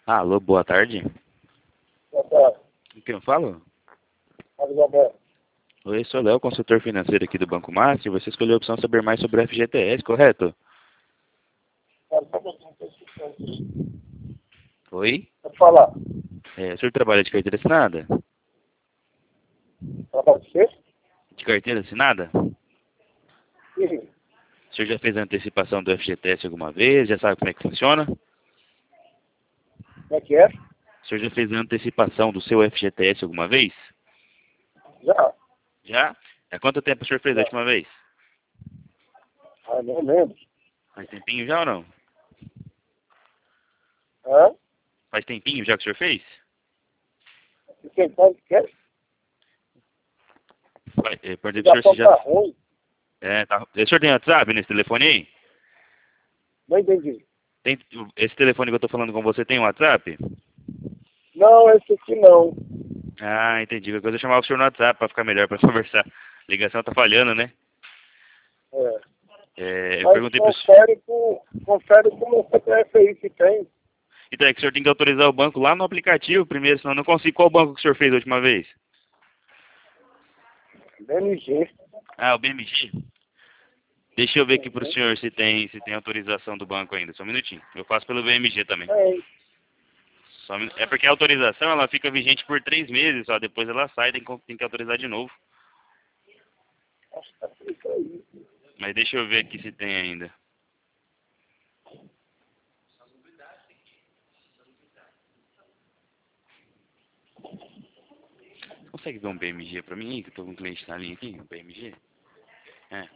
Alô, boa tarde. Boa tarde. Com quem eu falo? Fala, Isabel. Oi, sou o Léo, consultor financeiro aqui do Banco Master. Você escolheu a opção saber mais sobre o FGTS, correto? Fala, só um pouquinho, tô escutando. Oi? Pode falar. O senhor trabalha de carteira assinada? Trabalho de você? De carteira assinada? Sim. O senhor já fez a antecipação do FGTS alguma vez? Já sabe como é que funciona? Como é que é? O senhor já fez a antecipação do seu FGTS alguma vez? Já. Já? Há quanto tempo o senhor fez a Já. última vez? Ah, não lembro. Faz tempinho já ou não? Hã? Faz tempinho já que o senhor fez? Você sabe que quer? Perguntei pro senhor se Ligação já... tá ruim. Tá. O senhor tem WhatsApp nesse telefone aí? Não entendi. Tem... Esse telefone que eu tô falando com você tem WhatsApp? Não, esse aqui não. Ah, entendi. Qualquer coisa eu chamava o senhor no WhatsApp pra ficar melhor pra conversar. A ligação tá falhando, né? É. Eu Mas perguntei pro senhor. confere com o meu CPF aí que tem. Então é que o senhor tem que autorizar o banco lá no aplicativo primeiro, senão eu não consigo. Qual banco que o senhor fez a última vez? BMG. Ah, o BMG? Deixa eu ver aqui pro Uhum. senhor se tem autorização do banco ainda. Só um minutinho. Eu faço pelo BMG também. Tem. É porque a autorização ela fica vigente por 3 meses, só depois ela sai, tem que autorizar de novo. Acho que tá isso aí. Mas deixa eu ver aqui se tem ainda. Consegue ver um BMG pra mim, que eu tô com um cliente na linha aqui, um BMG? É.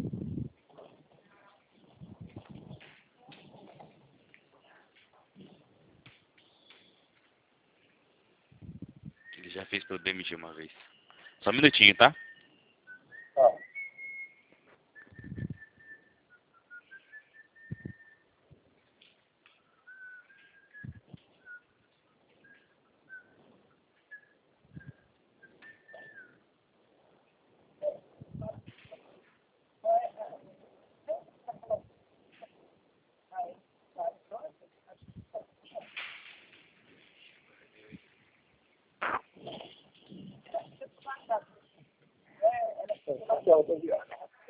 Ele já fez pelo BMG uma vez. Só um minutinho, tá? Tá. Aqui, ó, tô viado.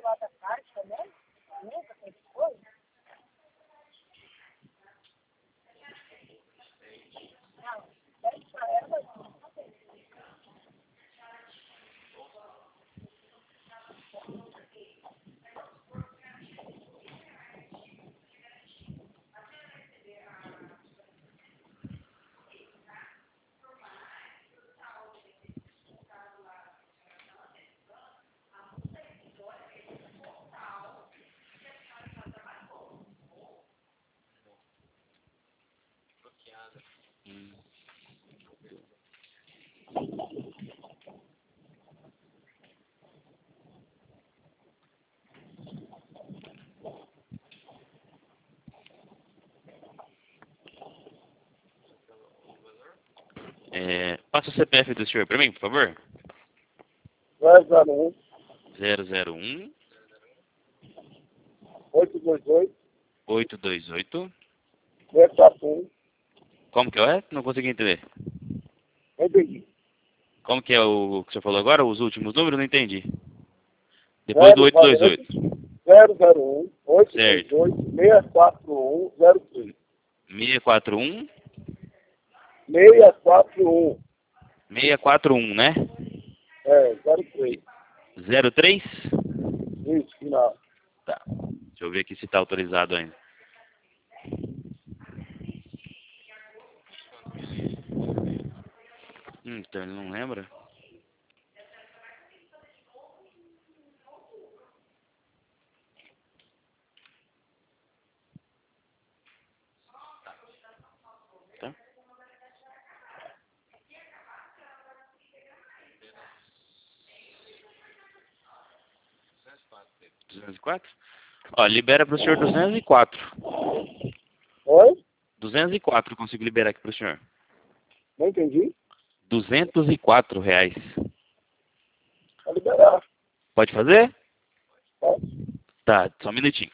Passa o CPF do senhor pra mim, por favor. 001 001 828 828. 641. Como que é? Não consegui entender. Entendi. Como que é o que o senhor falou agora? Os últimos números? Não entendi. Depois do 828. 001 Certo. 828 641 03. 641 641. 641, né? 03. 03? Isso, final. Tá. Deixa eu ver aqui se tá autorizado ainda. Então ele não lembra. Tá? 204? Ó, libera pro senhor 204. Oi? 204 eu consigo liberar aqui pro senhor. Não entendi. R$ 204. Pode liberar. Pode fazer? Tá? Tá, só um minutinho.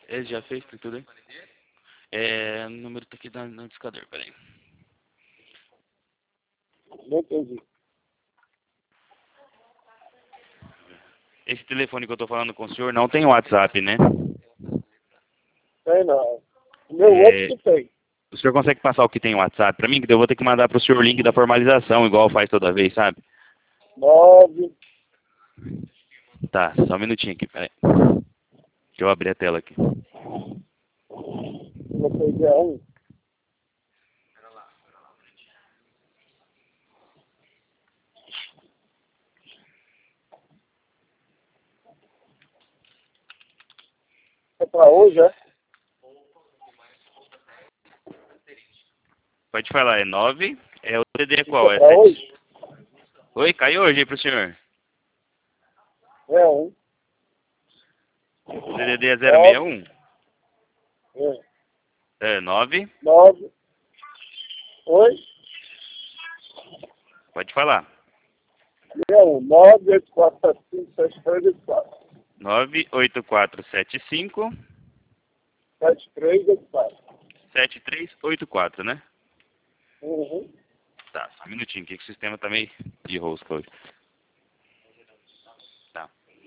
Ele já fez por tudo aí? É, o número tá aqui no discador, peraí. Não entendi. Esse telefone que eu tô falando com o senhor não tem WhatsApp, né? Tem não. O meu É, outro que tem. o senhor consegue passar o que tem WhatsApp pra mim? Que daí eu vou ter que mandar pro senhor o link da formalização, igual faz toda vez, sabe? 9. Tá, só um minutinho aqui, peraí. Deixa eu abrir a tela aqui. Você quer um? É pra hoje, é? Pode falar, é 9. É o CD é Isso qual? é É pra 7. hoje? Oi, caiu hoje aí pro senhor. É um. O CDD é 9. 061? É. É 9. 9. Oi? Pode falar. É um. 9, 8, 4, 7, 5, 7, 3, 8, 4. 98475 7, 3, 8, 4. 7384, né? Uhum. Tá, só um minutinho aqui que o sistema tá meio de rosca hoje. Tá.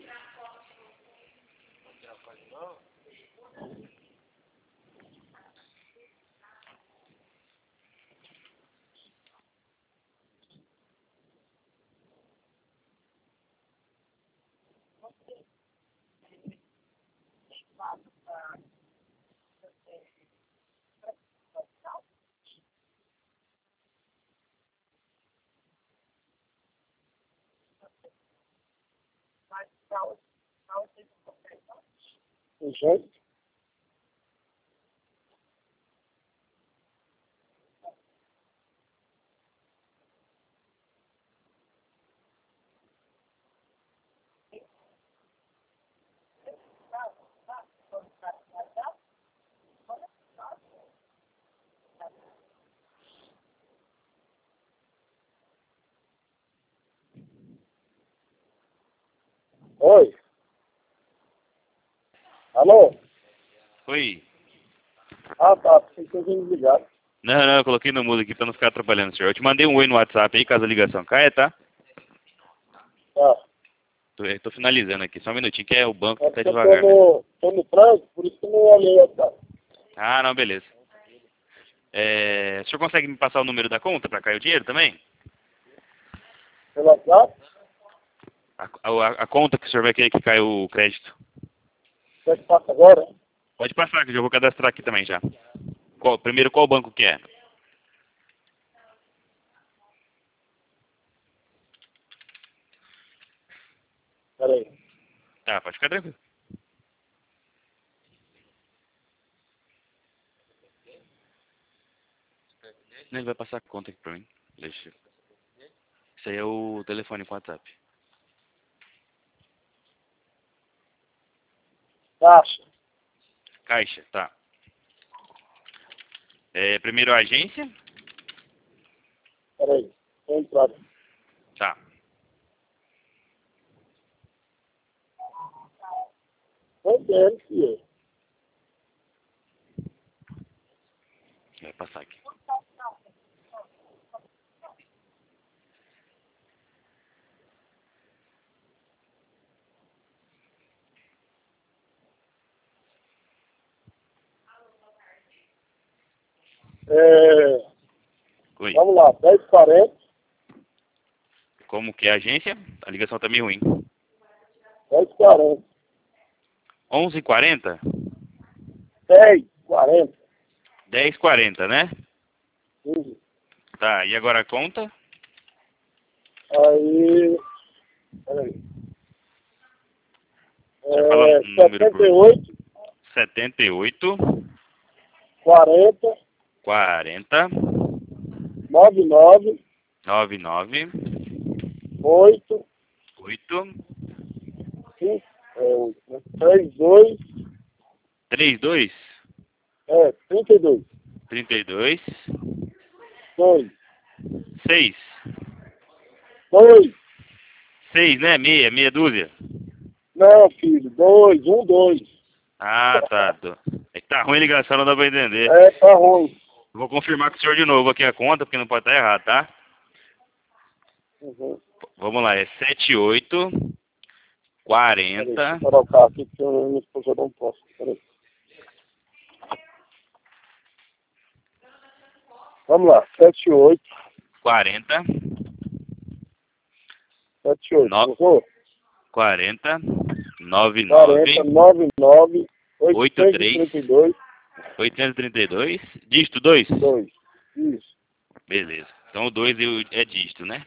Gente, oi. Alô? Oi. Ah, tá. Vocês estão desligados. Não, eu coloquei no mudo aqui pra não ficar atrapalhando o senhor. Eu te mandei um oi no WhatsApp aí, caso a ligação caia, tá? Tá. Tô finalizando aqui, só um minutinho, que é o banco É que tá porque eu devagar mesmo. tô no trânsito, por isso que eu não olhei a cara. Ah, não, beleza. O senhor consegue me passar o número da conta pra cair o dinheiro também? Pelo WhatsApp? A conta que o senhor vai querer que caia o crédito. Quer que passa agora? Pode passar, que eu já vou cadastrar aqui também já. Primeiro, qual banco que é? Pera aí. Tá, pode ficar tranquilo. Ele vai passar a conta aqui pra mim. Deixa. Isso aí é o telefone com WhatsApp. Caixa. Caixa, tá. Primeiro a agência. Pera aí. Tô entrando. Tá. Tô entendendo, filho. Vai passar aqui. Oi. Vamos lá. 10,40. Como que é a agência? A ligação tá meio ruim. 10,40. 11h40? 10,40. 10h40, né? Uhum. Tá, e agora a conta? Aí. Pera aí. Você fala um número por 78, 78 40, 40 99, 99 8, 8 5, 32, 32 32, 32 2, 6 2, 6, né? Meia dúzia. não, filho, 2, 1, 2. Ah, tá. É que tá ruim a ligação, não dá pra entender. É, tá ruim. Vou confirmar com o senhor de novo aqui a conta, porque não pode estar errado, tá? Uhum. Vamos lá, é 78 Peraí, 40 deixa eu parar o carro aqui, porque minha esposa não posso. Peraí. Vamos lá, 78, 40 78, no, errou? 40 99 40, 99, 83 832, 832, dígito 2? 2. Isso. Beleza. Então o 2 é dígito, né?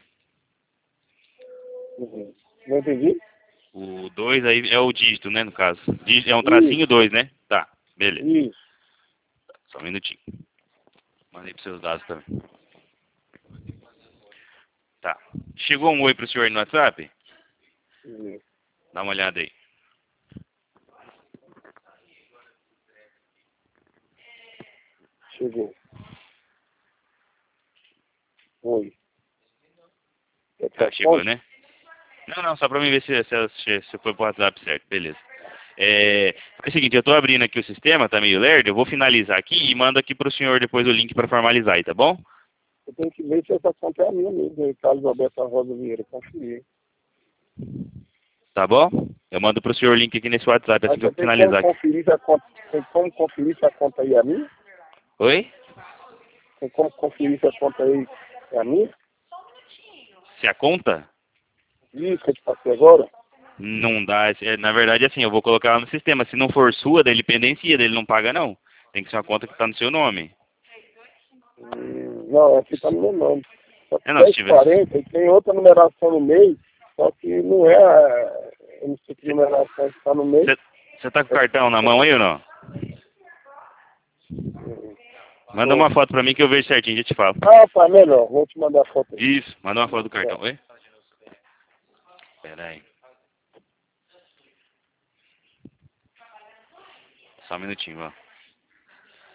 Uhum. Não entendi? O 2 aí é o dígito, né, no caso. É um Isso, tracinho 2, né? Tá, beleza. isso. Só um minutinho. Mandei para seus dados também. Tá. Chegou um oi pro senhor aí no WhatsApp? Isso. Dá uma olhada aí. Chegou. Oi. Tá, chegou, né? Não, só pra mim ver se foi pro WhatsApp certo. Beleza. É o seguinte, eu tô abrindo aqui o sistema, tá meio lerdo, eu vou finalizar aqui e mando aqui pro senhor depois o link pra formalizar aí, tá bom? Eu tenho que ver se essa conta é a minha mesmo, Carlos Alberto Rosa Vieira, conferir. Tá bom? Eu mando pro senhor o link aqui nesse WhatsApp assim Mas que eu você tem como finalizar aqui. conferir se a conta, tem como conferir se a conta aí é a minha? Oi? Tem como conferir se a conta aí é a minha? Se a conta? Isso que eu te passei agora? Não dá. Na verdade, assim, eu vou colocar lá no sistema. Se não for sua, daí ele pendencia, daí ele não paga, não. Tem que ser uma conta que tá no seu nome. Não, aqui tá no meu nome. Só que É, não, se tivesse. 1040 e tem outra numeração no meio, só que não é eu não sei que numeração que está no meio. Você tá com o cartão na mão aí ou não? Manda uma foto pra mim que eu vejo certinho, já te falo. Ah, tá melhor. Vou te mandar a foto aí. Isso, manda uma foto do cartão. Oi? Pera aí. Só um minutinho, ó.